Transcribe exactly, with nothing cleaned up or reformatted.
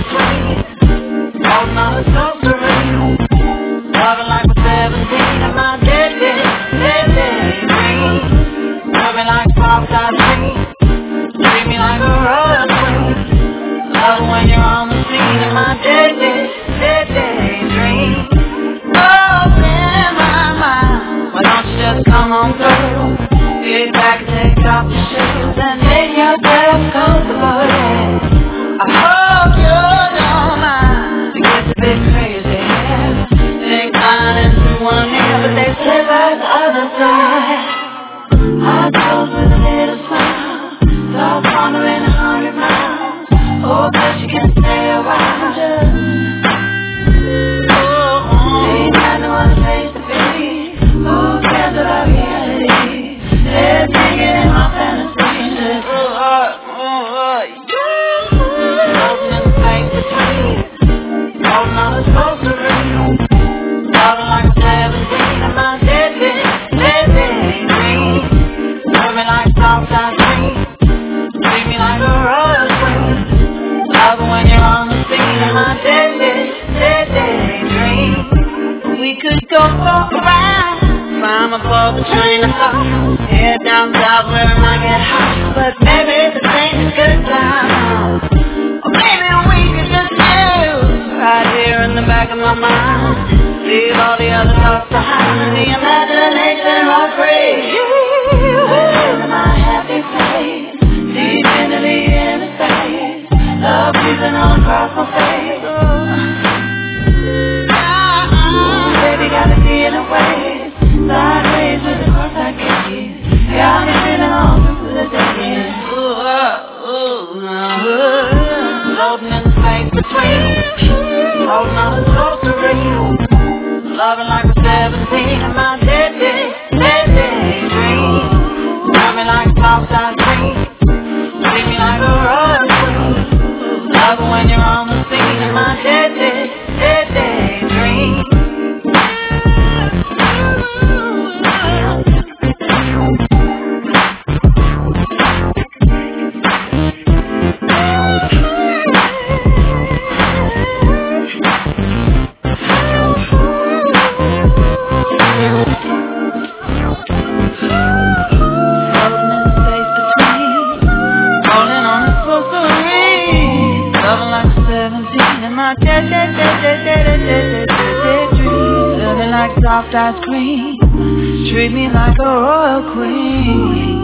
between. Holding on to so serene. Loving like we're seventeen in my dead, dead, dead, dead dream. Loving like soft ice cream. Treat me like a royal queen. Loving when you're on the scene in my dead, dead, dead, dead dream. Oh, in my mind, why don't you just come on through? Get back and take off your shoes and make yourself comfortable, yeah. I hope you don't mind. It gets a bit crazy, yeah. They climb into one ear, but they slip out the other side. I close with a little smile. Stop wandering a hundred miles. Oh, but you can stay a while. Just oh, oh. Ain't got no other place to be. Who cares about reality? They're singing in my fantasy. Just oh, oh, oh, yeah. Floating in the space between. Holding on to so serene. Loving like a seventeen in my dead, dead, dead, dead dream. Loving like soft ice cream. Treat me like a royal queen. Loving when you're on the scene in my dead, dead, dead, dead dream. We could go for a ride. Climb above the train of thought. Head down south where it might get hot. But maybe this ain't a good time. Or maybe we could just chill right here in the back of my mind. Leave all the other thoughts behind and the imagination run free. Wherever my happy place, deep into the inner space. Love breathing all across my face. Ooh, baby, gotta be in a way. Sideways with the cross I gave. Got me feeling all through the day. Ooh, uh, ooh, uh, floating in the space between. Holding on to so serene. Loving like a seventeen in my dead, dead, dead, dead dream. Loving like soft ice cream. Treat me like a royal queen. Loving when you're on the scene in my dead, dead, dead, dead dream. Living like soft ice cream. Treat me like a royal queen.